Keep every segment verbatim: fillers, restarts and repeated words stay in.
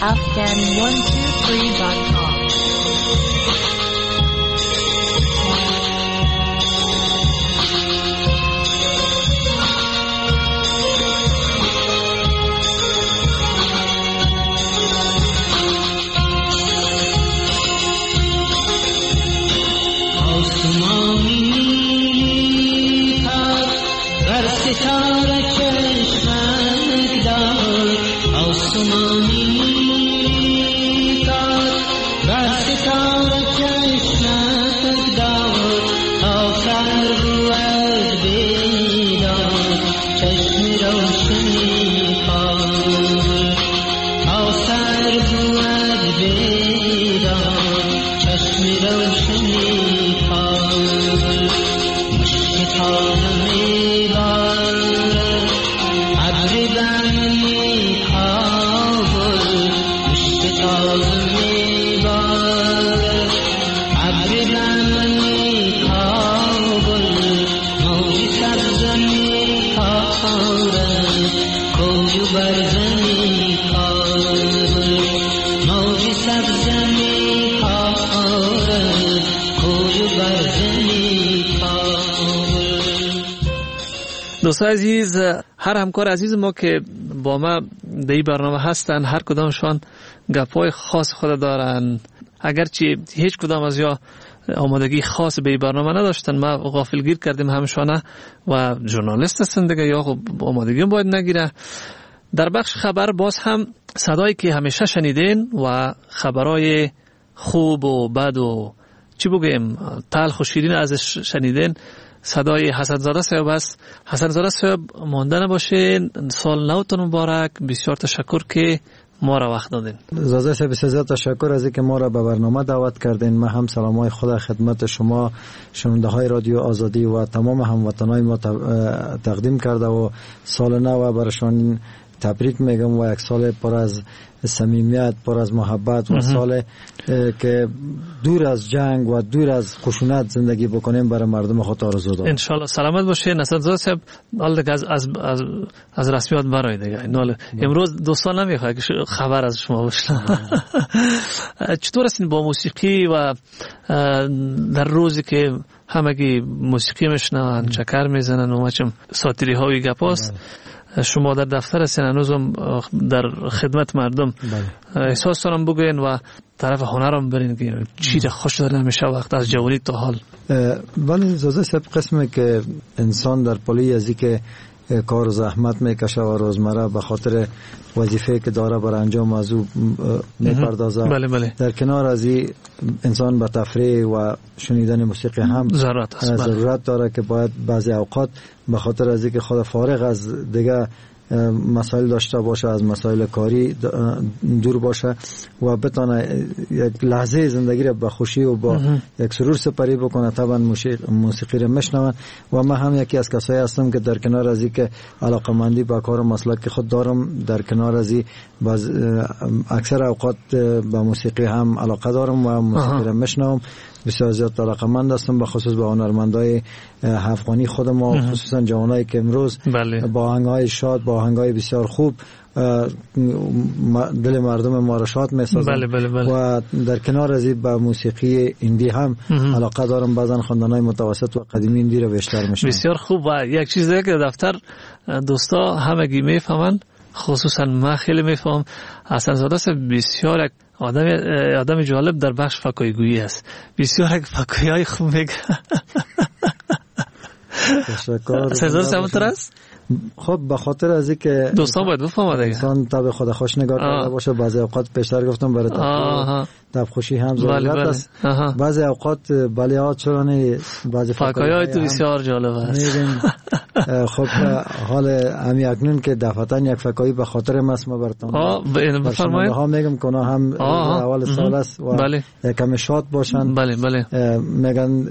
afghan one two three dot com. دوستان عزیز، هر همکار عزیز ما که با ما در این برنامه هستن، هر کدامشان گپای خاص خود دارن. اگرچه هیچ کدام از یا آمادگی خاص به این برنامه نداشتن، ما غافلگیر کردیم همشانه و ژورنالیست هستن دیگه، یا خب آمادگی باید نگیره. در بخش خبر باز هم صدایی که همیشه شنیدین و خبرای خوب و بد و چی بگیم تلخ و شیرین ازش شنیدین، صدای حسن زاده صاحب است. حسن زاده صاحب مانده نباشین، سال نوتون مبارک. بسیار تشکر که ما را وقت دادین. زاده صاحب بسیار تشکر از اینکه ما را به برنامه دعوت کردین. من هم سلامای خدا خدمت شما شنونده های رادیو آزادی و تمام هموطنای ما تقدیم کرده و سال نو برایشان تبریک میگم و یک سال پر از صمیمیت، پر از محبت و سال که دور از جنگ و دور از خشونت زندگی بکنیم برای مردم خود آرزو دارم. ان شاء الله سلامت باشین. حسن زاده صاحب حالا از از از, از رسمیات برای دیگه نال امروز دوستان نمیخواد که خبر از شما بشنوم. چطور هستین با موسیقی و در روزی که همگی موسیقی میشنون، چکر میزنن و مچم ساتری های گپاست، شما در دفتر هستین، هنوزم در خدمت مردم، احساس دارم بگوین و طرف هنرم برین که چی را خوش داره همیشه وقت از جوانی تا حال. ولی زوزه سب قسمه که انسان در پلی ازی که کار و زحمت میکشه و روزمره به خاطر وظیفه که داره بر انجام از او میپردازه. بله بله. در کنار از این انسان به تفریح و شنیدن موسیقی هم ضرورت است. ضرورت داره که باید بعضی اوقات به خاطر از اینکه خود فارغ از دیگه مسائل داشته باشه، از مسائل کاری دور باشه و بتونه یک لحظه زندگی را با خوشی و با یک سرور سپری بکنه. طبعا موسیقی را میشنون و من هم یکی از کسایی هستم که در کنار از این که علاقمندی با کار و مسلک خود دارم، در کنار از این باز اکثر اوقات با موسیقی هم علاقه دارم و موسیقی را میشنوم. بسیار زیاد علاقه‌مند هستم به خصوص به هنرمندای افغانی خود ما، خصوصا جوانایی که امروز با آهنگ‌های شاد، با آهنگ‌های بسیار خوب دل مردم ما را شاد می‌سازند. بله بله بله. و در کنار از این به موسیقی ایندی هم علاقه دارم. بعضن خواندن‌های متوسط و قدیمی ایندی را بیشتر می‌شنوم. بسیار خوب. و یک چیز دیگه که دفتر دوستا همگی میفهمن، خصوصا من خیلی میفهم، حسن زاده صاحب بسیار یک آدم آدم جالب در بخش فکاهی‌گویی است. بسیار یک فکاهی‌های خوب میگه. تشکر. سزار سمتر است؟ خب به خاطر از اینکه دوستان باید بفهمه دیگه انسان طبع خود خوش نگاه کرده باشه، بعضی اوقات پیشتر گفتم برای طبع خوشی هم ضرورت است. بعضی اوقات بلیات چرا نه، بعضی فکاهی‌های تو بسیار جالب است. خب حال امی اکنون که دفعتاً یک فکاهی به خاطر مسمه برتون بفرمایید ها میگم که اونا هم اول سال است و کمی شاد باشن. بله بله. میگن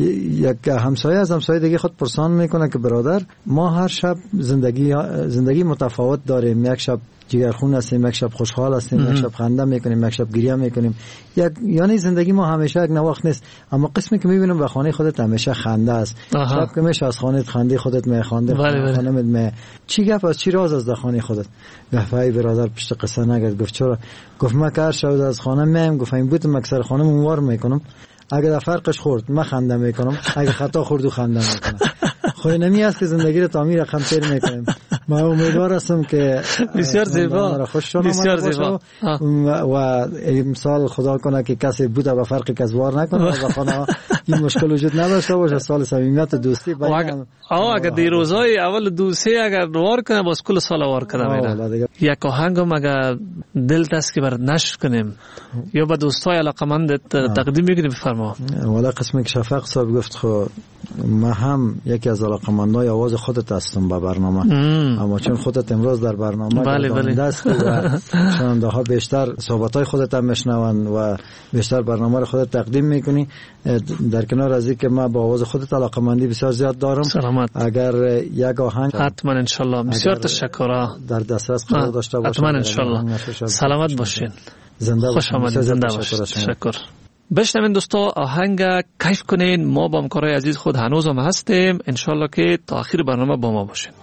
یک همسایه از همسایه دیگه خود پرسان میکنه که برادر ما هر شب زندگی زندگی متفاوت داریم، یک شب جگرخون هستیم، یک شب خوشحال هستیم، یک شب خنده میکنیم، یک شب گریه میکنیم، یک یعنی زندگی ما همیشه یک نواخت نیست. اما قسمی که میبینم به خانه خودت همیشه خنده است. شب که میشه از خانه خنده خودت میخنده، خانه می چی گپ از چی راز از در خانه خودت. گفای برادر پشت قصه نگرد. گفت چرا؟ گفت ما که هر شب از خانه میام، گفت این بود مکسر خانه مونوار میکنم، اگه در فرقش خورد من خنده میکنم، اگه خطا خورد و خنده میکنم. خود نمی است که زندگی رو تعمیر رقم تیر میکنیم. من امیدوار هستم که بسیار زیبا، بسیار زیبا و امسال خدا کنه که کسی بوده به فرق کسوار نکنه و خانه این مشکل وجود نداشته باشه. سال صمیمیت و دوستی باید آه اگر دیروزای اول دوستی اگر وار کنه باز کل سال وار کنه میره. یک آهنگم اگر دل دست که برات نشر کنیم یا به دوستای علاقمندت تقدیم میکنیم بفرما. والا قسمی که شفق صاحب گفت خب ما هم یکی از علاقمندای آواز خودت هستم به برنامه، اما چون خودت امروز در برنامه گرداننده هستی و شنونده ها بیشتر صحبتای خودت هم میشنون و بیشتر برنامه رو خودت تقدیم میکنی، در کنار از اینکه ما با آواز خودت علاقمندی بسیار زیاد دارم، سلامت. اگر یک آهنگ حتما ان شاء الله بسیار تشکر در دسترس قرار داشته باشه حتما ان شاء الله. سلامت باشین، زنده خوش آمدید، زنده باشید. تشکر. بشنوین دوستا، آهنگ کیف کنین. ما با همکارای عزیز خود هنوز هم هستیم، انشالله که تا آخر برنامه با ما باشین.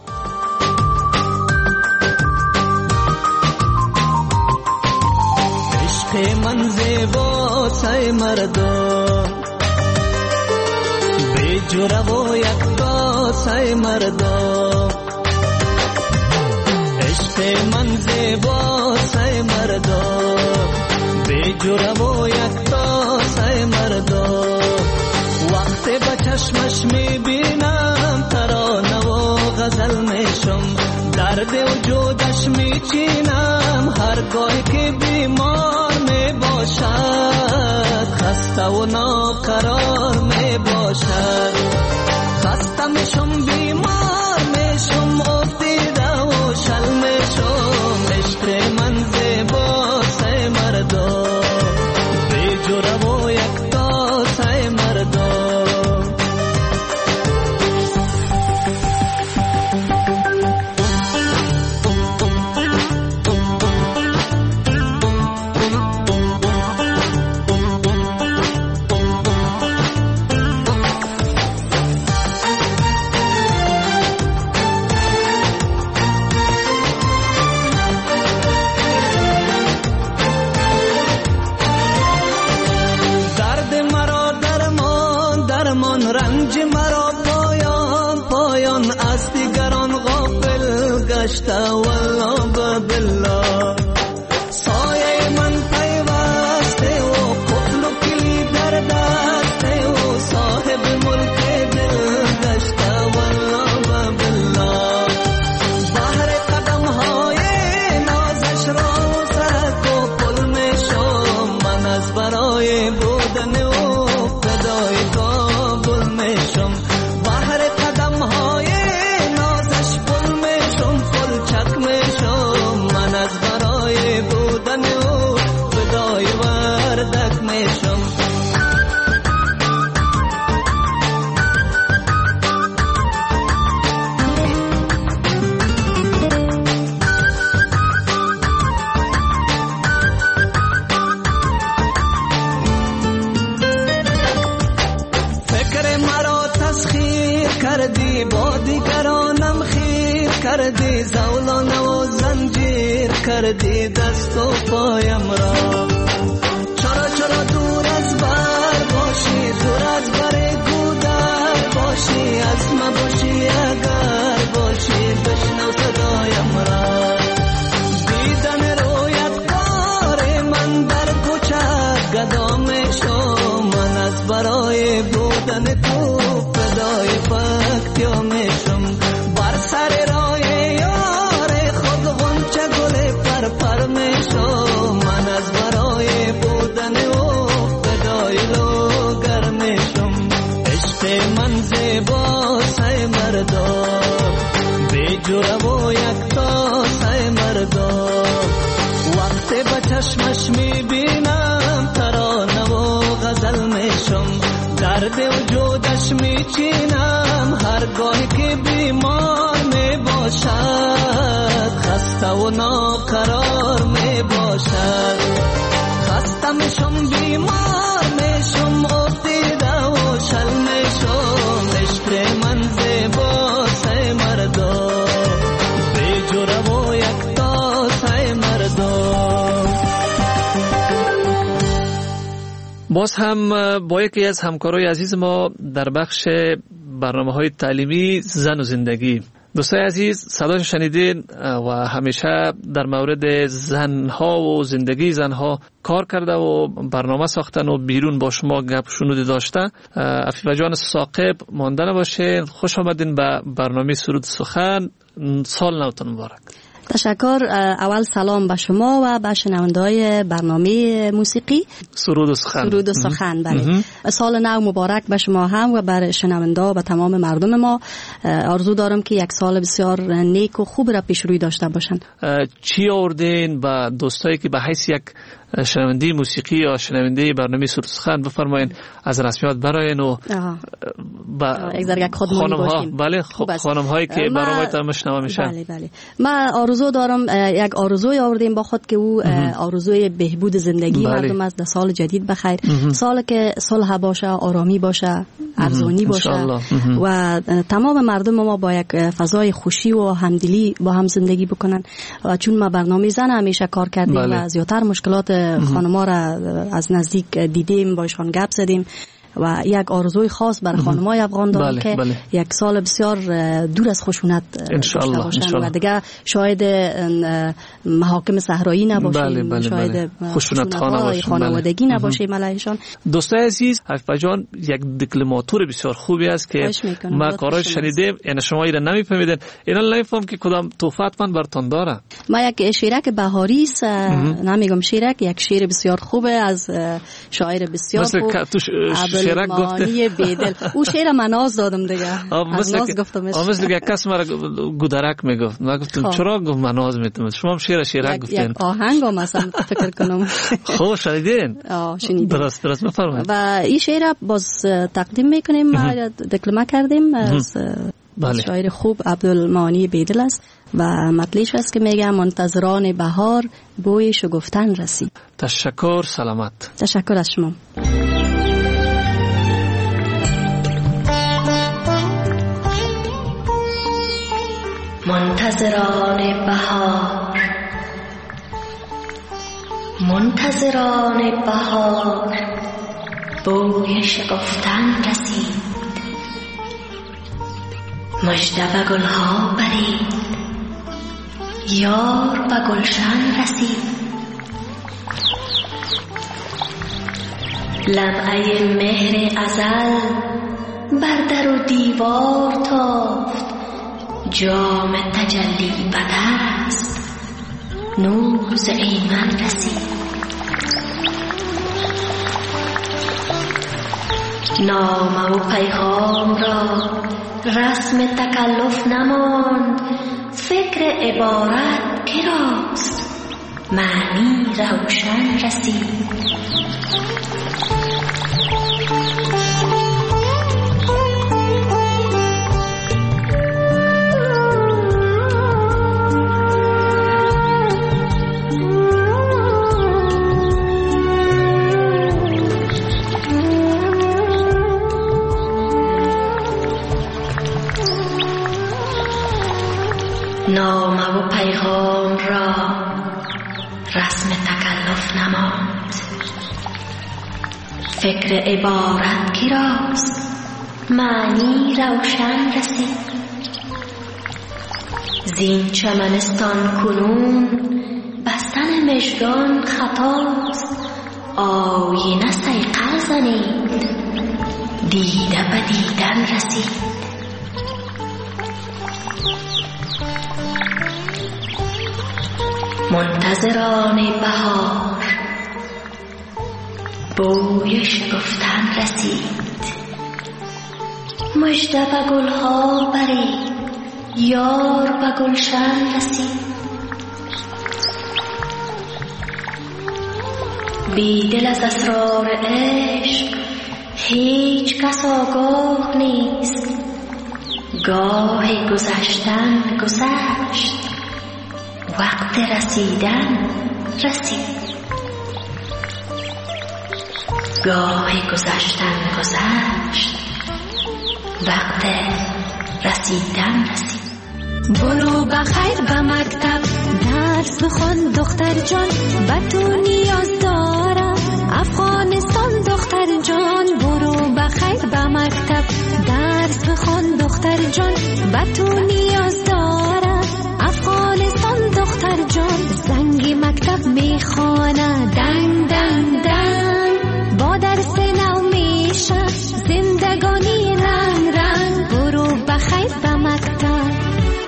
عشق من زیبا سای مردم بی جرا و یکتا سای مردم، عشق من زیبا سای مردم بی جرا و یکتا سای مردم، وقتی با چشمش میبینم ترانه و غزل میشم، درد وجودش میچینم هرگاه که بیمار میباشد، خسته و ناقرار میباشد، خسته میشم بیمار میشم افتیده و شل میشم، عشق من زیبا سای مردم بی جرا و یکتا سای مردم. والله بالله سایه من پیوسته و قفل و کلی در دسته و صاحب ملک دل گشته والله بالله، بحر قدم های نازش را سرک و پل میشم، من از برای بودن و فدای کابل میشم، بحر قدم های نازش پل میشم، چک میشم، من از برای بودن او فدای وردک میشم. فکر مرا تسخیر کردی با دیگرانم خیر کردی، زولانه و زنجیر کردی دست و پایم را، چرا چرا دور از بر باشی، دور از بر گودر باشی، از ما باشی اگر باشی، بشنو صدایم را، دیدن رویت کار من در کوچه گدا میشم، من از برای بودن تو فدای پکتیا میشم، بر سر راه یار خود غنچه گل پر پر میشم، من از برای بودن او فدای لوگر میشم، عشق من زیبا سای مردم بی جرا و یکتا سای مردم، وقتی با چشمش میبینم ترانه و غزل میشم، درد وجودش میچینم هرگاه که بیمار می باشد، خسته و ناقرار می باشد. خسته میشم بیمار میشم افتیده و شل میشم، عشق من زیبا سای مردم بی جوره و یکتا سای مردم. باز هم با یکی از همکارای عزیز ما در بخش برنامه‌های تعلیمی زن و زندگی. دوستای عزیز صداش شنیدین و همیشه در مورد زنها و زندگی زنها کار کرده و برنامه ساختن و بیرون با شما گپ شنودی داشته. عفیفه جان ثاقب مانده نباشین. خوش آمدین به برنامه سرود سخن. سال نوتون مبارک. تشکر. اول سلام به شما و به شنونده‌های برنامه موسیقی سرود و سخن. سرود و سخن بله. سال نو مبارک به شما هم و بر شنونده و به تمام مردم ما. آرزو دارم که یک سال بسیار نیک و خوب را پیش روی داشته باشند. چی آوردین به دوستایی که به حیث یک شنونده موسیقی یا شنونده برنامه سرود و سخن بفرمایین از رسمیات براین و با خانم ها بله خانم هایی که برنامه‌تان مشنوا میشن. بله بله. من آرزو دارم یک آرزوی آوردیم با خود که او آرزوی بهبود زندگی بله. مردم است. در سال جدید بخیر. سال که صلح باشه، آرامی باشه، ارزانی باشه و تمام مردم ما با یک فضای خوشی و همدلی با هم زندگی بکنن. و چون ما برنامه زن همیشه کار کردیم بله. و زیادتر مشکلات خانم‌ها را از نزدیک دیدیم، با ایشان گپ زدیم و یک آرزوی خاص برای خانم‌های افغان دارم بله، که بله. یک سال بسیار دور از خشونت داشته باشند و دیگه شاید محاکم صحرایی نباشیم بله، بله، شاید بله. خشونت‌های خانوادگی بله. نباشیم علیهشان. دوستای عزیز عفیفه جان یک دکلماتور بسیار خوبی است که ما کاراش شنیدیم، یعنی شما اینا نمی‌فهمیدین. اینا نمی‌فهم که کدام توفت من براتون داره. ما یک شیرک بهاری است، نمیگم شیرک، یک شعر بسیار خوبه از شاعر بسیار خوب شیرک گفته بیدل. او شعر مناز دادم دیگه. از ناز گفتم. مثل که کس مرا گودرک میگفت. من گفتم چرا گفت مناز میتونم. شما هم شعر شیرک گفتین. یک آهنگ هم مثلا فکر کنم. خوب شنیدین؟ آه شنیدیم. درست درست بفرمایید. و این شعر باز تقدیم میکنیم، ما دکلمه کردیم از بله. شاعر خوب عبدالمعانی بیدل است و مطلعش است که میگه منتظران بهار بوی شگفتن رسید. تشکر. سلامت. تشکر از شما. منتظران بهار، منتظران بهار بوی شگفتن رسید، مژده به گلها برید، یار به گلشن رسید. لمعه مهر ازل بر در و دیوار تافت، جام تجلی بدر است، نور ز ایمن رسید. نامه و پیغام را رسم تکلف نماند، فکر عبارت که راست، معنی روشن رسید. نامه و پیغام را رسم تکلف نماند، فکر عبارت کی راست، معنی روشن رسید. زین چمنستان کنون بستن مژگان خطاست، آینه صیقل زنید، دیده به دیدن رسید. منتظران بهار بوی شگفتن رسید، مژده به گلها برید، یار به گلشن رسید. بیدل از اسرار عشق هیچ کس آگاه نیست. گاه گذشتن گذشت، وقت رسیدن رسید. گاه گذشتن گذشت، وقت رسیدن رسید. برو بخیر به مکتب، درس بخوان دختر جان، به تو نیاز دارم افغانستان دختر جان. برو بخیر به مکتب، درس بخوان دختر جان، به تو نیاز دارم افغانستان دختر جان. زنگ مکتب میخوانه دنگ دنگ دنگ، با درس نو میشه زندگانی رنگ رنگ. برو بخیر به مکتب.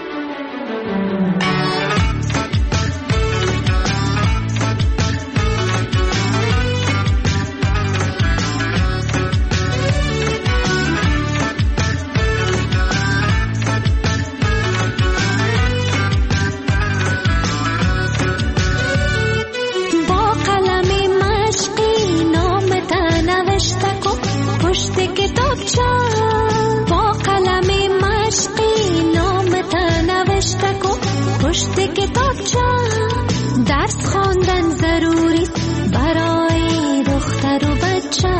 با قلم مشقی نام تا نوشته کو پشت کتابچه. درس خواندن ضروری برای دختر و بچه.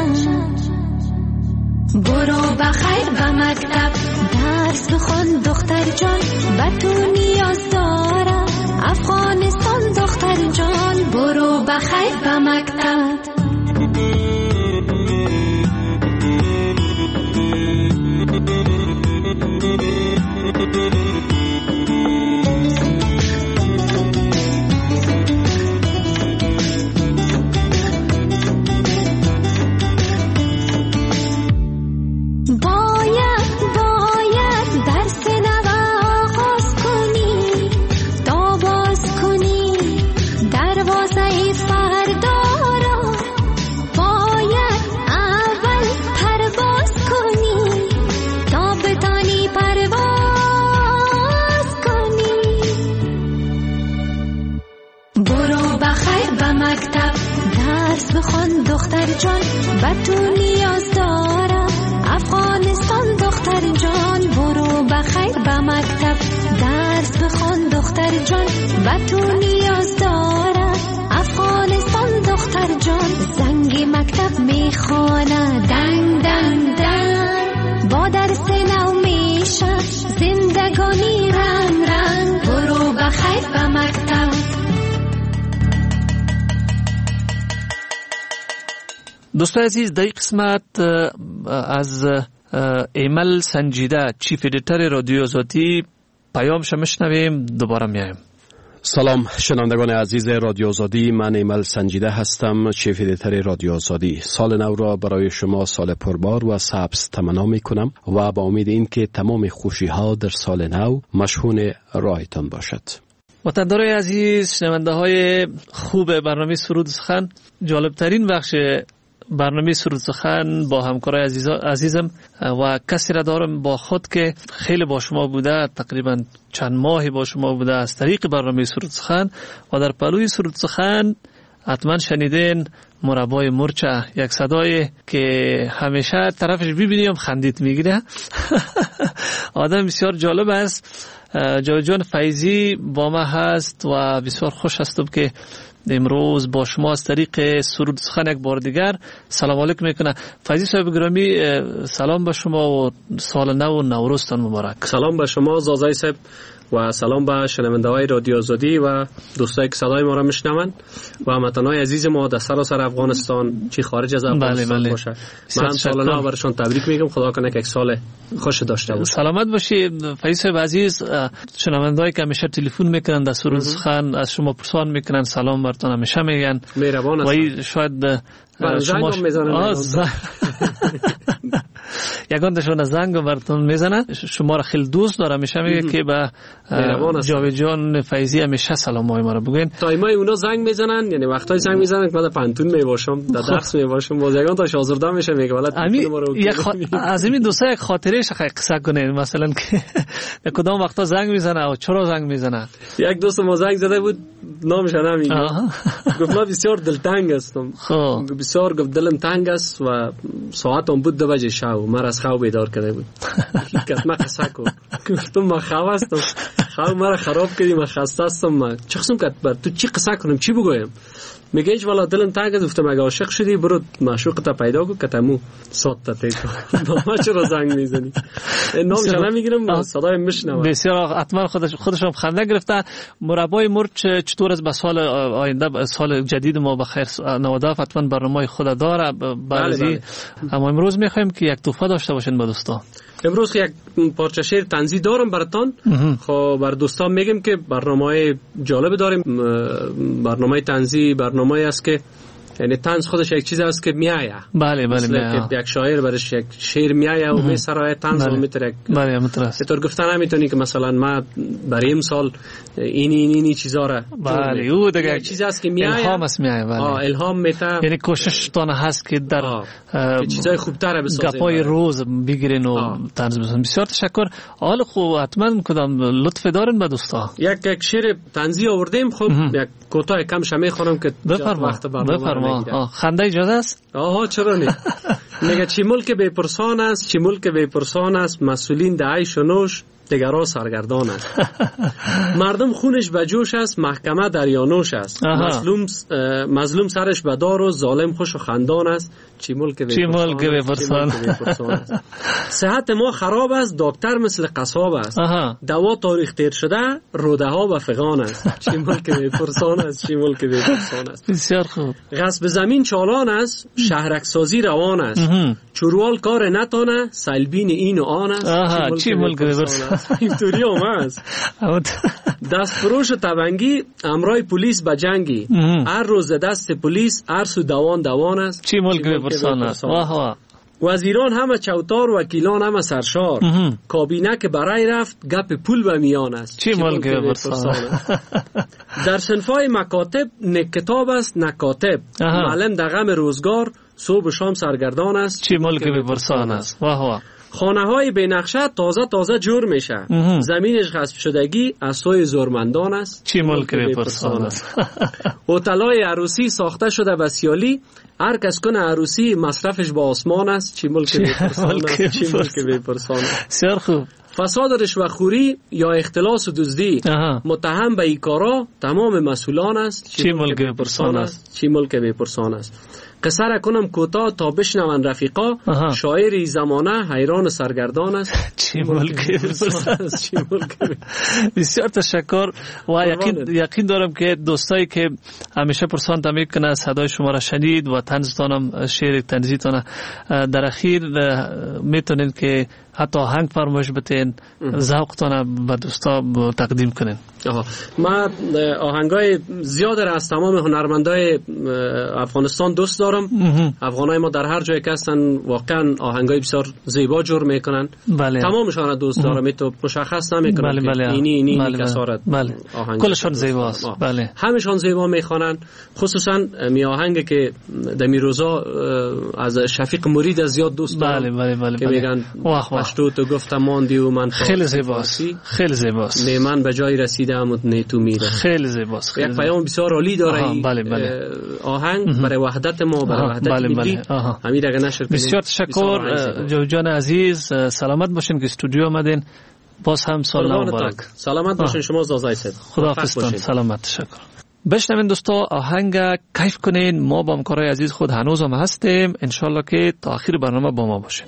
برو بخیر به مکتب، درس بخوان دختر جان، به تو نیاز داره افغانستان دختر جان. برو بخیر به مکتب. بخوان دختر جان، به تو نیاز دارم افغانستان دختر جان. برو بخیر به مکتب، درس بخوان دختر جان، به تو نیاز دارم افغانستان دختر جان. زنگ مکتب میخوانه دنگ دنگ دنگ، با درس نو میشه زندگانی رنگ رنگ. برو بخیر به مکتب. دوستان عزیز، در این قسمت از ایمل سنجیده چیف ادیتور رادیو آزادی پیام شمشنویم. دوباره میایم. سلام شنوندگان عزیز رادیو آزادی، من ایمل سنجیده هستم، چیف ادیتور رادیو آزادی. سال نو را برای شما سال پربار و سبز تمنا می کنم و با امید این که تمام خوشی ها در سال نو مشهون راهتان باشد. وطندارای عزیز، شنونده های خوب برنامه سرود سخن، جالب ترین بخش برنامه سرود سخن با همکارای عزیزم و کسی را دارم با خود که خیلی با شما بوده، تقریبا چند ماهی با شما بوده از طریق برنامه سرود سخن. و در پلوی سرود سخن حتما شنیدین مربای مرچه، یک صدای که همیشه طرفش ببینیم خندید میگیره. آدم بسیار جالب است. جاوید جان فیضی با ما هست و بسیار خوش هستم که امروز با شما از طریق سرود سخن یک بار دیگر سلام علیکم میکنه. فیضی صاحب گرامی، سلام به شما و سال نو و نوروزتان مبارک. سلام به شما زازای صاحب و سلام به شنونده های رادیو آزادی و دوستایی که صدای ما را میشنوند و هموطنان عزیز ما در سراسر افغانستان چی خارج از افغانستان بله بله. باشه. من سال نو برشون تبریک میگم. خدا کنه که یک سال خوش داشته باشه. سلامت باشی فیض صاحب عزیز. شنوندهایی که همیشه تلفن میکنن در سرود سخن از شما پرسان میکنن، سلام برتون همیشه میگن. مهربان هستن. و شاید شما یگان دشون زنگ براتون میزنه. شما را خیلی دوست داره، میشه میگه که به جاوید جان فیضی همیشه سلامای ما رو بگین. تایمای اونا زنگ میزنن، یعنی وقتای زنگ میزنن که من پنتون میباشم، در درس میباشم، باز یگان تا شازرده میشه میگه ولات ما رو از این دوستا یک خاطره شخص قصه کنین، مثلا که کدام وقتا زنگ میزنه و چرا زنگ میزنه. یک دوست ما زنگ زده بود، نامش نمیگه، گفت من بسیار دلتنگ هستم. خب بسیار گفت دلم تنگ است و ساعتم بود دو بجه شب، من از خواب بیدار کرده بود. گفت من قصه کو، گفتم من خواب هستم، خواب مرا خراب کردی، من خسته هستم. من چه قسم کرد بر تو چی قصه کنم، چی بگویم؟ میگه ایش والا دلم تنگ است. گفتم اگه عاشق شدی برو معشوقت پیدا کن که تمو صد تا تکو ما چرا زنگ میزنی؟ نامش نمیگیرم، صدای میشنوم. بسیار حتما خودش خودشم خنده گرفته. مربای مرچ چطور از به سال آینده، سال جدید ما بخیر نوداف حتما برنامه خود داره بعضی، اما امروز میخوایم که یک توفه داشته باشین با دوستا. امروز یک پارچه شعر طنزی دارم براتون. خب بر دوستان میگم که برنامه جالب داریم. برنامه طنزی برنامه است که یعنی طنز خودش یک چیز است که میایه. بله بله میایه. یک شاعر برش یک شعر میایه و میسرای طنز و میتره. بله مترس. تو گفتن نمیتونی که مثلا ما برای امسال این این این چیزا را. بله او دیگه یک چیز است که میایه. الهام است میایه. بله. آه الهام میته. یعنی کوشش تون هست که در چیزای خوبتر بسازید. گپای روز بگیرین و طنز بسازین. بسیار تشکر. حالا خوب حتما کدام لطف دارین با دوستا. یک یک شعر طنزی آوردیم. خب یک کوتاه کم شمی خونم که وقت برنامه خنده اجازه است؟ آها چرا نه. میگه چی ملک بی پرسان است، چی ملک بی پرسان است، مسئولین در عیش و نوش دیگران سرگردان است. مردم خونش به جوش است، محکمه دریانوش است. مظلوم مظلوم سرش به دار و ظالم خوش و خندان است. چی ملک بی پرسان است. صحت ما خراب است، دکتر مثل قصاب است. دوا تاریخ تیر شده، روده ها و فغان است. چی ملک بی پرسان است، چی ملک بی پرسان است. بسیار خوب. غصب زمین چالان است، شهرک سازی روان است. چوروال کار نتانه، سلبین این و آن است. چی ملک بی پرسان است. اینطوری هم است. دست فروش و تبنگی، امرای پلیس به جنگی. هر روز دست پلیس، هر سو دوان دوان است. چی ملک بی پرسان است. واه واه. وزیران همه چوتار، وکیلان همه سرشار. کابینه که برای رفت، گپ پول به میان است. چی ملک بی پرسان است. در صنفای مکاتب، نک کتاب است نکاتب. معلم در غم روزگار، صبح و شام سرگردان است. چی ملک بی پرسان است. واه واه. خانه های بی نقشه تازه تازه جور میشه. زمینش غصب شدگی از سوی زورمندان است. چی ملک بی پرسان است. هتل‌های عروسی ساخته شده به سیالی، هر کس کنه عروسی مصرفش با آسمان است. چی ملک بی پرسان است. چی ملک بی پرسان است. بسیار خوب. فساد رشوه‌خوری یا اختلاس و دزدی، متهم به این کارا تمام مسئولان است. چی ملک بی پرسان است. چی ملک بی پرسان است. قصه را کنم کوتاه تا بشنون رفیقا، شاعری زمانه حیران سرگردان است. چی ملک است. بسیار تشکر و یقین یقین دارم که دوستایی که همیشه پرسان تا میکنه صدای شما را شنید و طنزتانم شعر طنزیتان در اخیر میتونین که حتی آهنگ فرمایش بتین، ذوقتان به دوستا تقدیم کنین. آها ما آهنگای زیاد را از تمام هنرمندای افغانستان دوست دارم. افغانای ما در هر جایی که هستن واقعا آهنگای بسیار زیبا جور میکنن. بله. تمامشان دوست دارم. می تو مشخص نمیکنن. بله بله. اینی اینی بله کسارت. بله. کلشون زیباست. بله. همشون زیبا میخوانن. خصوصا می آهنگ که در میروزا از شفیق مرید از زیاد دوست دارم. بله بله بله. که میگن پشتو تو گفتم ماندی و من خیلی زیباست. خیلی زیباست. نه من به جای رسیدم و نه تو میره. خیلی زیباست. یک پیام بسیار عالی داره. بله بله. آهنگ برای وحدت ما، برای وحدت ملی. همین دیگه نشر کنیم. بسیار تشکر جوید جان عزیز، سلامت باشین که استودیو آمدین. باز هم سال نو مبارک. سلامت باشین شما زازای سید. خداحافظ. سلامت. تشکر. بشنوین دوستا آهنگ کیف کنین. ما با همکارای عزیز خود هنوز هم هستیم. انشالله که تا آخر برنامه با ما باشین.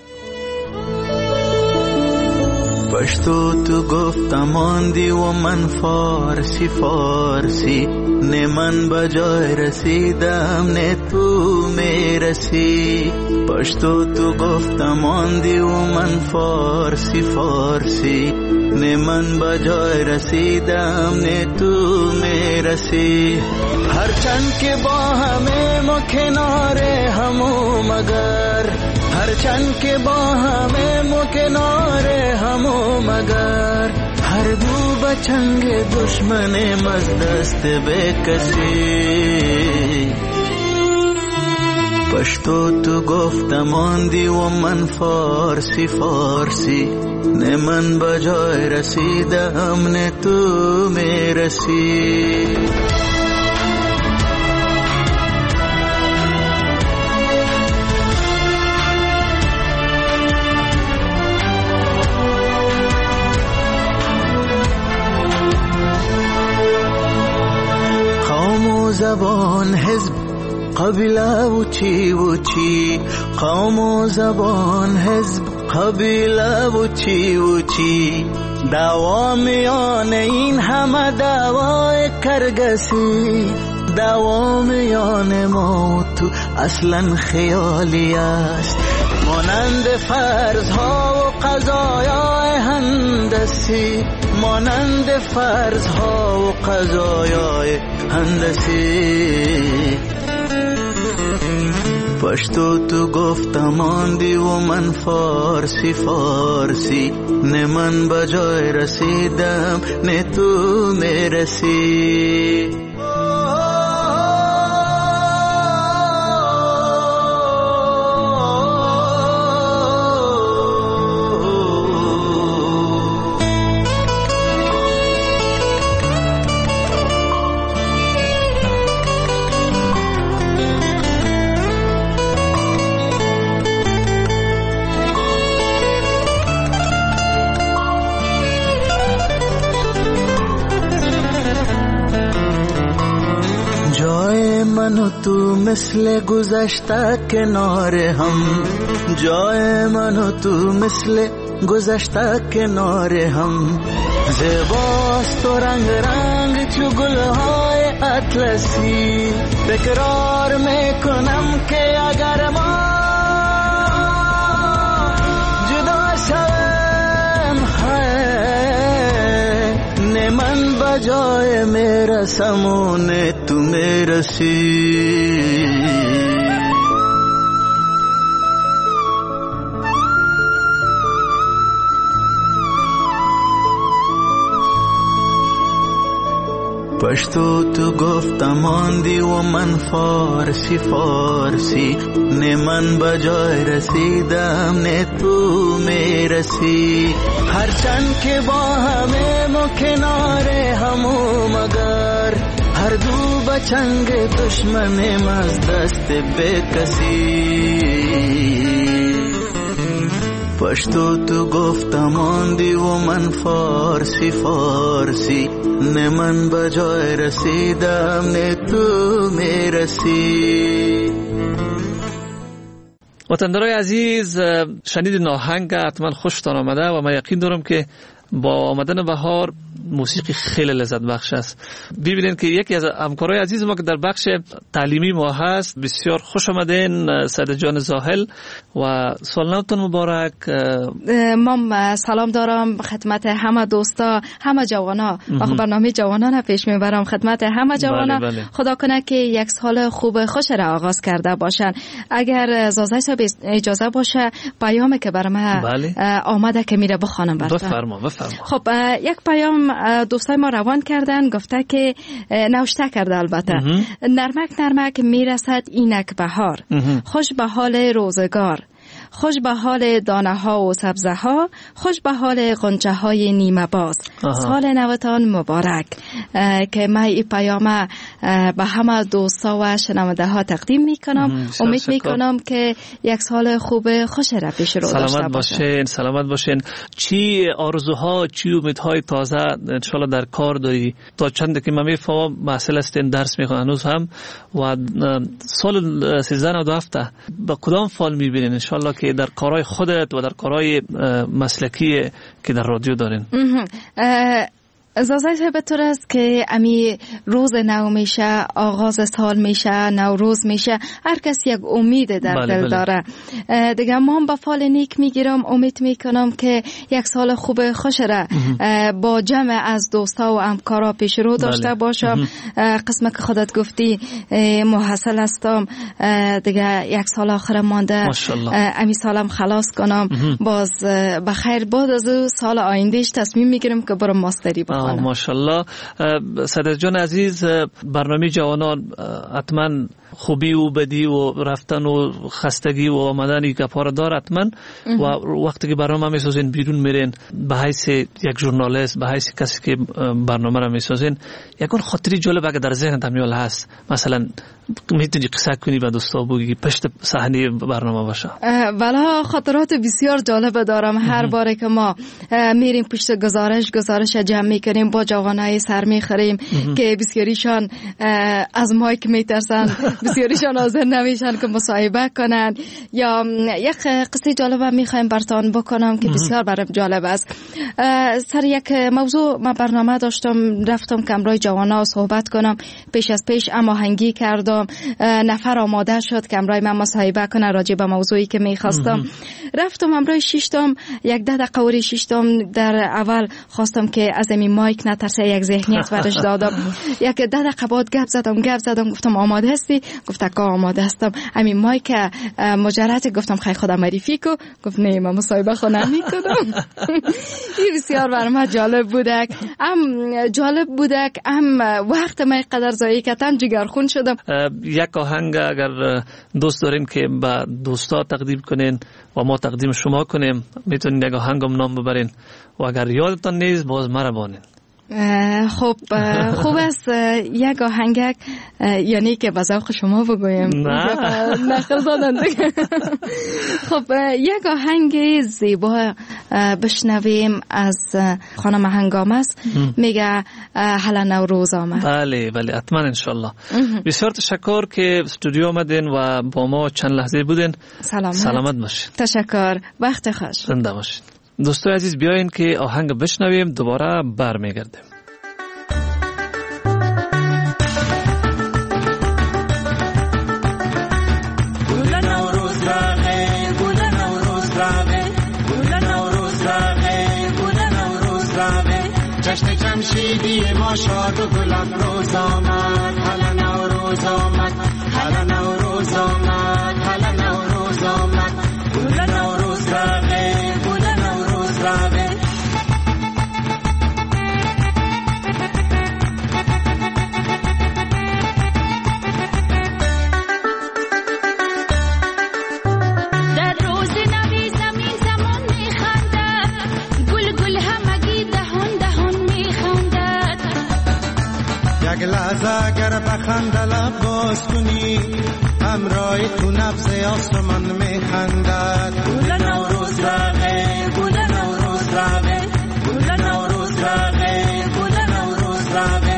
پشتو تو گفتم آندی و من فارسی فارسی، نه من بجای رسیدم نه تو میرسی. پشتو تو گفتم آندی و من فارسی فارسی، نه من بجای رسیدم نه تو میرسی. هرچند که با همه ما کنار همو مگر، هرچند که با همه مو کنار همو مگر هر دو بچنگ دشمنیم از دست به کسی پشتو تو گفتم آندی و من فارسی فارسی نه من بجای رسیدم نه تو میرسی قوم و زبان حزب قبیله و چی و چی قوم و زبان حزب قبیله و چی و چی دعوا میان این همه دعوای کرگسی دعوا میان ما و تو اصلا خیالی است مانند فرضها و قضایای هندسی مانند فرضها و قضایای هندسی پشتو تو گفتم آندی و من فارسی فارسی نه من بجای رسیدم نه تو میرسی من و تو مثل گذشته کنار هم جای من و تو مثل گذشته کنار هم زیباست و رنگ رنگ چو گلهای اطلسی تکرار میکنم که اگر ما جدا شویم نه من بجای میرسم و نه تو میرسی پشتو تو گفتم آندی و من فارسی فارسی نه من بجای رسیدم نه تو میرسی هرچند که با همه مو کنار همو مگر هر دو بچنگ دشمنیم از دست به کسی پشتو تو گفتم آندی و من فارسی فارسی نه من بجای رسیدم نه تو میرسی. وطندارای عزیز، شنید ناهنگ حتما خوشتان آمده و من یقین دارم که با آمدن بهار موسیقی خیلی لذت بخش است. ببینید که یکی از همکارای عزیز ما که در بخش تعلیمی ما هست، بسیار خوش آمدین سعید جان زاهل و سال نوتون مبارک. مام سلام دارم خدمت همه دوستا، همه جوانا و برنامه جوانان پیش میبرم خدمت همه جوانا. بله بله. خدا کنه که یک سال خوب خوش را آغاز کرده باشن. اگر زازای صاحب اجازه باشه پیامی که برام بله. آمده که میره بخوانم براتون. بفرما بفرما. خب یک پیام دوستای ما روان کردن، گفته که نوشته کرده البته امه. نرمک نرمک میرسد اینک بهار، خوش به حال روزگار، خوش به حال دانه ها و سبزه ها، خوش به حال غنچه های نیمه باز. سال نوتان مبارک. که من این پیام به همه دوستا و شنونده ها تقدیم میکنم. امید میکنم که یک سال خوب خوش را پیش رو داشته باشین. سلامت باشین، سلامت باشین. چی آرزوها، چی امیدهای تازه انشالله در کار داری؟ تا چند که من میفهمم مسئله استین درس میخوان هنوز هم و سال سیزده نود و هفت با کدام فال میبینین انشالله که در کارهای خودت و در کارهای مسلکی که در رادیو دارین؟ زازای به طور است که امی روز نو میشه، آغاز سال میشه، نوروز میشه، هر کس یک امید در بله دل بله. داره. دیگه ما هم به فال نیک میگیرم، امید میکنم که یک سال خوب خوش را با جمع از دوستا و همکارا پیش رو داشته بله. باشم. قسم که خودت گفتی محصل هستم، دیگه یک سال آخر مانده، امی سالم خلاص کنم، باز بخیر بعد از سال آیندهش تصمیم میگیرم که برم ماستری بخونم. ماشاءالله. صدر جان عزیز، برنامه جوانان حتما خوبی و بدی و رفتن و خستگی و آمدن گپا را داره حتما، و وقتی که برنامه میسازین بیرون میرین به حیث یک ژورنالیست، به حیث کسی که برنامه را میسازین، یکون خاطری جالب اگه در ذهن تمیال هست، مثلا میتونی قصه کنی و دوستا بگی پشت صحنه برنامه باشه؟ والا خاطرات بسیار جالب دارم. هر باره که ما میریم پشت گزارش گزارش جمع میکنیم با جوانای سر میخوریم که بسیاریشان از مایک میترسن، بسیاریشان حاضر نمیشن که مصاحبه کنن. یا یک قصه جالب میخوایم براتون بکنم که بسیار برام جالب است. سر یک موضوع ما برنامه داشتم، رفتم کمرای جوانا صحبت کنم، پیش از پیش هماهنگی کردم، نفر آماده شد کمرای من مصاحبه کنه راجع به موضوعی که میخواستم. رفتم امروز شیشتم، یک ده دقیقه وری شیشتم، در اول خواستم که از این مایک نترسه، یک ذهنیت برش دادم. یک ده دقیقه بعد گپ زدم گپ زدم گفتم آماده هستی؟ گفت که آماده هستم. همین مایک مجرد گفتم خیلی خودم معرفی کو، گفت نه من مصاحبه خودم نمیکنم. این بسیار برام جالب بودک، ام جالب بودک، ام وقت من قدر ضایع کردم، جگرخون شدم. یک آهنگ اگر دوست دارین که با دوستا تقدیم کنین و ما تقدیم شما کنیم، میتونین یک آهنگم نام ببرین و اگر یادتان نیست باز مرا بانین. خب خوب است یک آهنگک، یعنی که به ذوق شما بگویم نه نخل دادن دیگه. خب یک آهنگ زیبا بشنویم از خانم هنگام است، میگه هلا نوروز آمد. بله بله حتما انشالله. بسیار تشکر که استودیو آمدین و با ما چند لحظه بودین. سلامت سلامت باشین. تشکر، وقت خوش. زنده باشین. دوستای عزیز بیاین که آهنگ بشنویم، دوباره برمیگردیم. جشن جمشیدی ما شاد و گل افروز آمد، هلا نوروز آمد، هلا نوروز آمد، هلا نوروز آمد، گل نوروز راغه، گل نوروز راغه. در روز نوی زمین زمان میخندد، گل گل همگی دهان دهان میخندد. یک لحظه اگر بخند لب باز کنی، همراه تو نبض آسمان میخندد. گل نوروز راغه، گل نوروز راغه، گل نوروز راغه، گل نوروز راغه.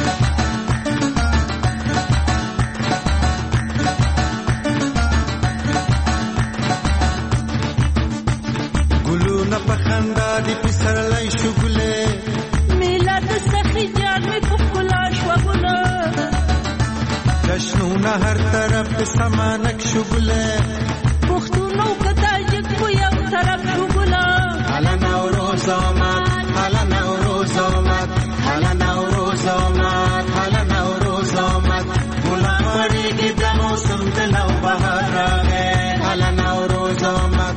گلونه بخندادی پسر لای شگله، میلاد سخی جان می کفلاش و گله. جشنونه هر طرف سمانک شگله، پختونو کتاجک بو یو طرف شگله. هلا نوروز آمد، هلا نوروز آمد، هلا نوروز آمد، هلا نوروز آمد. گلاباری که در موسم دلو بهار راغه، هلا نوروز آمد.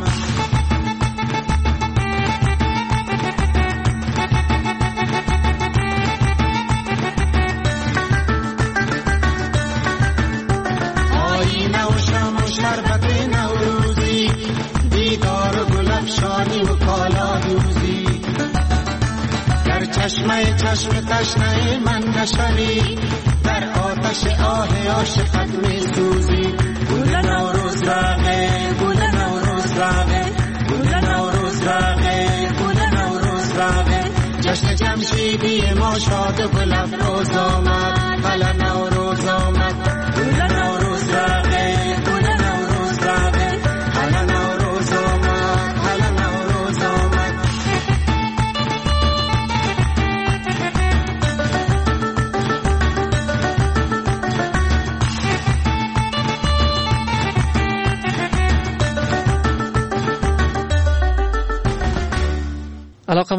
چشمه چشم تشنه من نشوی، در آتش آه عاشقت می سوزی. گل نوروز راغه، گل نوروز راغه، گل نوروز راغه، گل نوروز راغه. جشن جمشیدی ما شاد و گل افروز آمد، هلا نوروز آمد. گل نوروز راغه، گل نوروز راغه، هلا نوروز آمد، هلا نوروز آمد.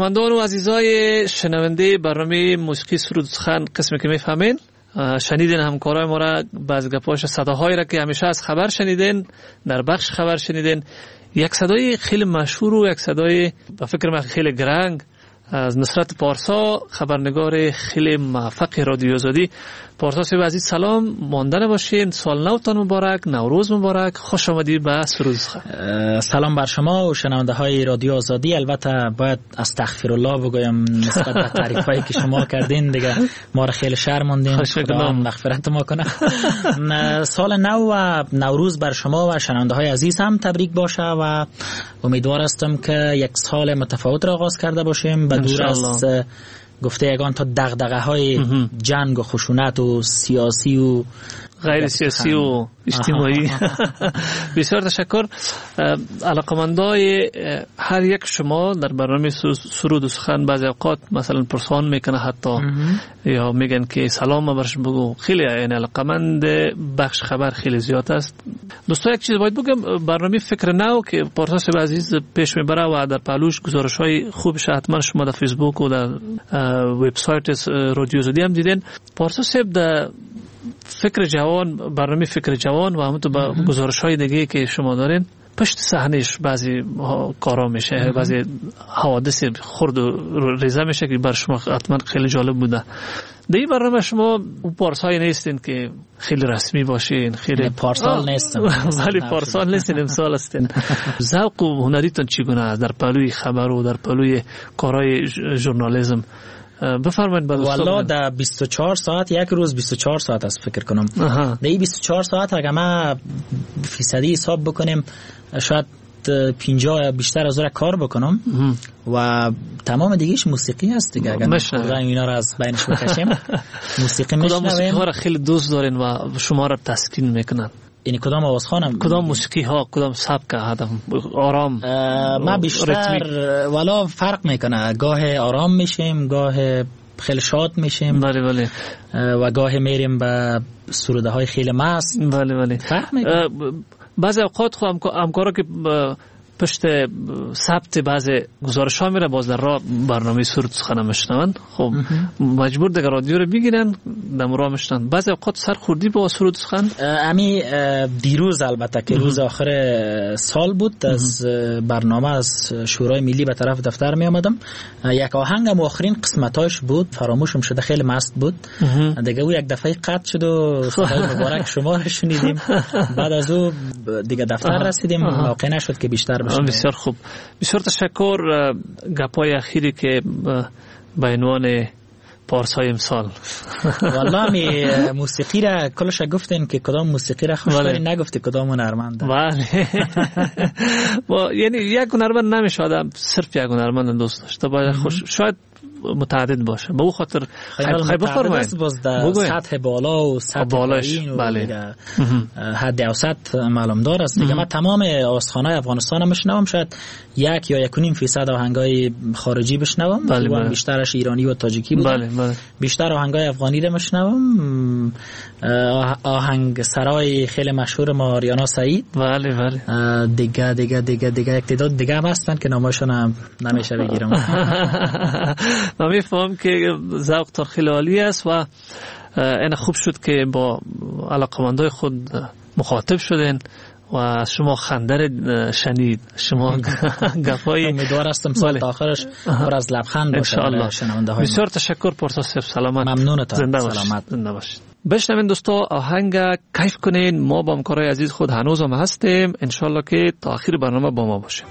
علاقمندان و عزیزای شنونده برنامه موسیقی سرود سخن قسمی که میفهمین شنیدین همکارای ما را باز گپاش صداهایی را که همیشه از خبر شنیدین در بخش خبر شنیدین. یک صدای خیلی مشهور و یک صدای به فکر من خیلی گرنگ از نصرت پارسا، خبرنگار خیلی موفق رادیو آزادی. پارسا صاحب عزیز سلام، ماندن باشین، سال نوتان مبارک، نوروز مبارک، خوش آمدید به سرود سخن. سلام بر شما و شنونده های رادیو آزادی. البته باید استغفرالله بگویم نسبت به تعریف هایی که شما کردین، دیگه ما را خیلی شرماندین، خدا مغفرت ما کنه. سال نو و نوروز بر شما و شنونده های عزیز هم تبریک باشه و امیدوار هستم که یک سال متفاوت را آغاز کرده باشیم، به دور از گفته یگان تا دغدغه های جنگ و خشونت و سیاسی و غیر سیاسی و اجتماعی. بسیار تشکر. علاقمندای هر یک شما در برنامه سرود و سخن بعضی اوقات مثلا پرسان میکنه حتی یا میگن که سلام برش بگو. خیلی یعنی علاقمند بخش خبر خیلی زیاد است. دوستا یک چیز باید بگم، برنامه فکر نو که پارسا صاحب عزیز پیش میبره و در پهلوش گزارش های خوبش حتما شما در فیسبوک و در وبسایت رادیو آزادی هم دیدین. پارسا صاحب در فکر جوان، برنامه فکر جوان و همونطور با گزارش های دیگه که شما دارین پشت صحنهش بعضی کارا میشه، بعضی حوادث خرد و ریزه میشه که بر شما حتما خیلی جالب بوده. در این برنامه شما اون پارسایی نیستین که خیلی رسمی باشین، خیلی پارسال نیستم ولی پارسال نیستین، امسال هستین. ذوق و هنریتون چگونه است در پهلوی خبر و در پهلوی کارهای ژورنالیسم؟ بفرمایید. والله در بیست و چهار ساعت یک روز بیست و چهار ساعت است فکر کنم. در این بیست و چهار ساعت اگه ما فیصدی حساب بکنیم شاید پنجاه یا بیشتر از اون کار بکنم و تمام دیگهش موسیقی است دیگه. اگر خدا اینا را از بینش بکشیم موسیقی میشنویم. کدام موسیقی ها را خیلی دوست دارین و شما را تسکین میکنن؟ یعنی کدام آوازخوانم؟ کدام موسیقی ها، کدام سبک هدف آرام؟ ما بیشتر والا فرق میکنه، گاه آرام میشیم، گاه خیلی شاد میشیم، بله بله، و گاه میریم به سروده های خیلی مست. بله بله. فرق میکنه. بعضی اوقات خو همکارا که پشت ثبت بعضی گزارش ها میره باز در راه برنامه سرود سخن میشنون، خب مجبور دیگه رادیو رو بگیرن دم راه میشنن. بعضی اوقات سرخوردی با سرود سخن. امی دیروز البته که روز آخر سال بود از برنامه از شورای ملی به طرف دفتر می آمدم، یک آهنگ آخرین قسمتاش بود، فراموشم شده، خیلی مست بود دیگه. او یک دفعه قطع شد و صدای مبارک شما رو شنیدیم. بعد از او دیگه دفتر رسیدیم، واقع نشد که بیشتر بشه. بسیار خوب، بسیار تشکر. گپای اخیری که به عنوان پارسای امسال والله می موسیقی را کلش گفتین که کدام موسیقی را خوش دارین، نگفتی کدام هنرمند. بله با یعنی یک هنرمند نمیشه آدم صرف یک هنرمند دوست داشته باید، خوش شاید متعدد باشه. به او خاطر خیلی بفرمایید باز در سطح بالا و سطح پایین و بله. حد اوسط معلوم دار است دیگه. من تمام آوازخوان‌های افغانستان هم میشنوم، شاید یک یا یک و نیم فیصد آهنگای خارجی بشنوم، بله بله. بیشترش ایرانی و تاجیکی بود. بله بله. بیشتر آهنگای افغانی رو میشنوم. آهنگ سرای خیلی مشهور ما آریانا سعید، بله بله. دیگه دیگه دیگه دیگه یک تعداد دیگه هم هستن که نامشون هم نمیشه بگیرم. من میفهم که ذوق تا خیلی عالی است و این خوب شد که با علاقمندای خود مخاطب شدین و از شما خنده شنید، شما گپای امیدوار هستم سال آخرش پر از لبخند باشه ان شاءالله. بسیار تشکر پارسا صاحب، سلامت. ممنونتم. زنده سلامت. زنده باشید. بشنوین دوستا، آهنگ کیف کنین. ما با همکارای عزیز خود هنوز هم هستیم، ان شاءالله که تا آخر برنامه با ما باشیم.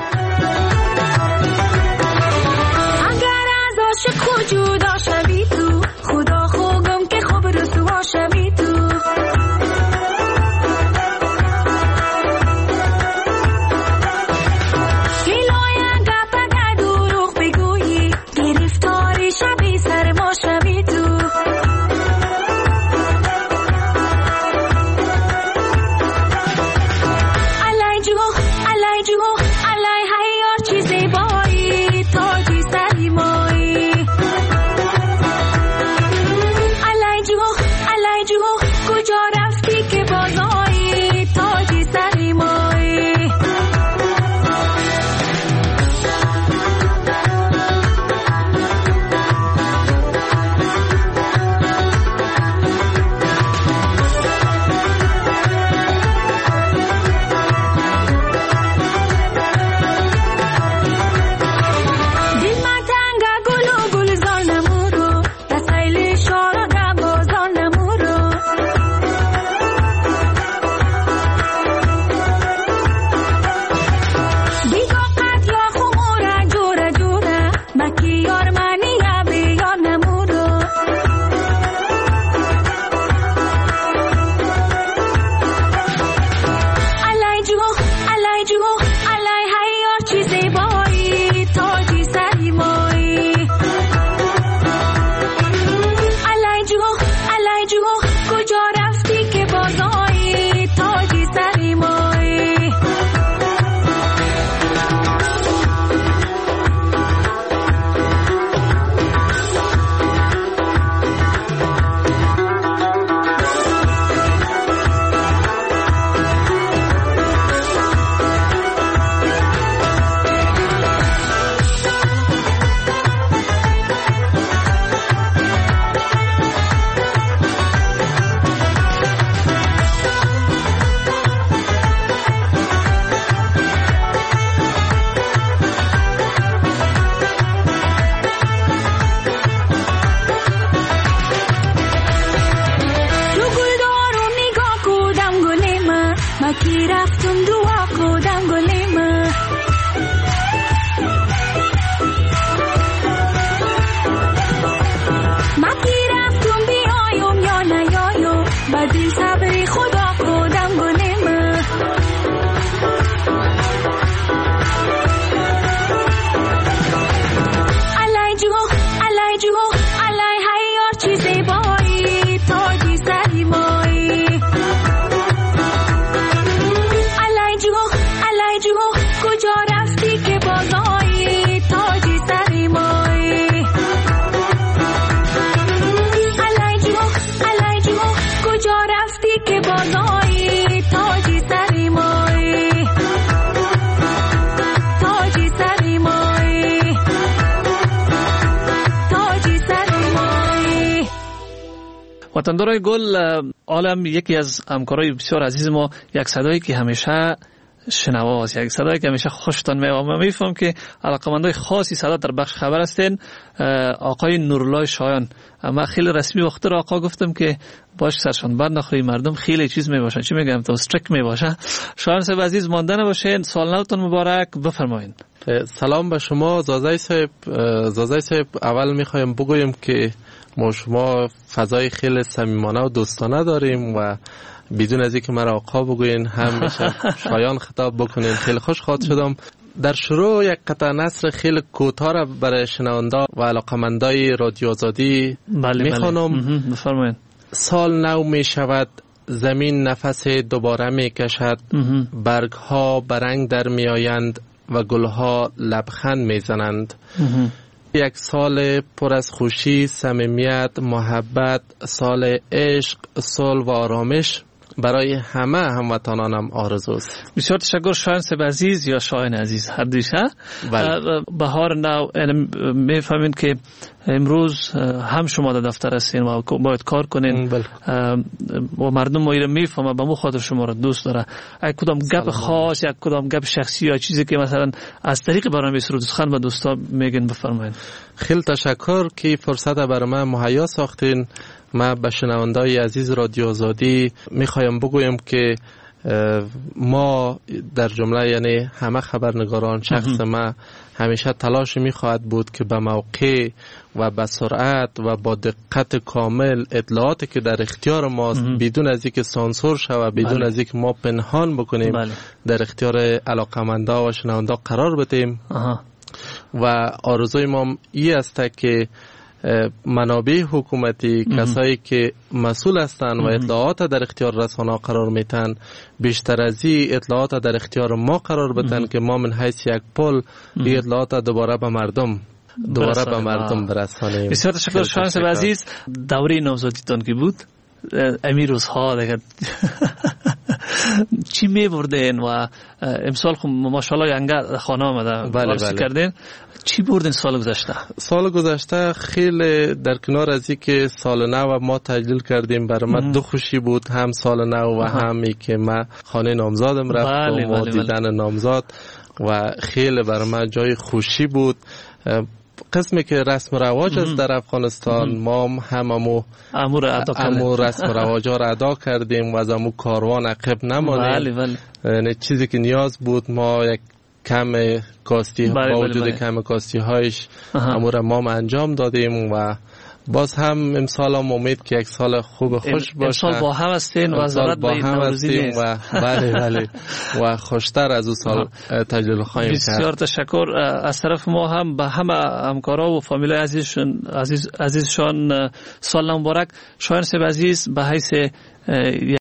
عاشق جدا شوی تو، خدا خوگم که خوب رسوا شوی تو. گلای گپ اگر دروغ بگویی، گرفتاری شبی سر ما شوی تو. علای جو علای جو علای هیار چیزی بایی، تاجی سری مایی. کی رفتم دعا کردم گلیم ما کی رفتم بیایم یا نیایم با دل صبری خدا کردم گلیم علای جو علای جو علای هیار چیزی بایی تاجی سری مایی علای جو علای جو کجا رفتی که بازایی تاجی سری مایی علای جو علای جو کجا رفتی که بازایی تاجی سری مایی تاجی سری مایی تاجی سری مایی. وطندارای گل، عالم یکی از همکارای بسیار عزیز ما، یک صدایی که همیشه شنواست، یک صدایی که همیشه خوشتان میاد. من میفهم که علاقمندای خاصی صدا در بخش خبر هستین، آقای نورالله شایان. اما خیلی رسمی وقت را آقا گفتم که باش سرشان بند نخوری، مردم خیلی چیز میباشن، چی میگم تو استرک میباشن. شایان صاحب عزیز مانده نباشین، سال نوتون مبارک، بفرمایید. سلام به شما زازای صاحب. زازای صاحب اول میخوایم بگویم که ما شما فضای خیلی صمیمانه و دوستانه داریم و بدون از اینکه مرا آقا بگوین هم میشه شایان خطاب بکنین. خیلی خوشحال شدم. در شروع یک قطعه نثر خیلی کوتاه را برای شنونده و علاقمندای رادیو آزادی میخوانم. بفرمایید. سال نو می شود، زمین نفس دوباره می کشد، برگ ها برنگ در می آیند و گل ها لبخند می زنند. یک سال پر از خوشی، صمیمیت، محبت، سال عشق، صلح و آرامش برای همه هموطنانم آرزوست. بسیار تشکر شایان صاحب عزیز یا شایان عزیز هر دیشه. بهار نو میفهمین که امروز هم شما در دفتر هستین و باید کار کنین و مردم ما ایره میفهمه به مو خاطر شما را دوست داره. یک کدام گپ خاص، یک کدام گپ شخصی یا چیزی که مثلا از طریق برنامه سرودخوان به دوستا میگن بفرمایید. خیلی تشکر که فرصت برای من مهیا ساختین. ما به شنوندای عزیز رادیو آزادی میخوایم بگویم که ما در جمله یعنی همه خبرنگاران، شخص ما همیشه تلاش میخواهد بود که به موقع و به سرعت و با دقت کامل اطلاعاتی که در اختیار ماست بدون از اینکه سانسور شود، بدون از اینکه ما پنهان بکنیم بله. در اختیار علاقمندا و شنوندا قرار بدیم. آها. و آرزوی ما این است که منابع حکومتی، کسایی که مسئول هستند و اطلاعات در اختیار رسانه‌ها قرار میتن، بیشتر از این اطلاعات در اختیار ما قرار بدن که ما من حیث یک پل این اطلاعات دوباره به مردم دوباره به مردم برسانیم. بسیار تشکر شایان صاحب عزیز. دوره نوزادیتان که بود امی روزها دیگه چی می بردین و امسال خب ماشاءالله ینگه خانه آمده بله بله. کردین چی بردین سال گذشته؟ سال گذشته خیلی در کنار از این که سال نو ما تجلیل کردیم برای ما دو خوشی بود، هم سال نو و همی که ما خانه نامزادم رفتم بله و بله دیدن بله. نامزاد و خیلی برای ما جای خوشی بود. قسمی که رسم و رواج است در افغانستان ما هم همو امور ادا امو رسم و رواج را ادا کردیم و از امو کاروان عقب نمانیم. بله بله. چیزی که نیاز بود ما یک کم کاستی بله با وجود بله بله. کم کاستی هایش امور ما انجام دادیم و باز هم امسال هم امید که یک سال خوب خوش باشه. امسال با هم هستین و ضرورت به نوروزی نیست و بله بله و خوشتر از اون سال تجلیل خواهیم کرد. بسیار تشکر از طرف ما هم به همه همکارا و فامیل عزیزشون عزیز عزیزشان سال مبارک. شایان صاحب عزیز به حیث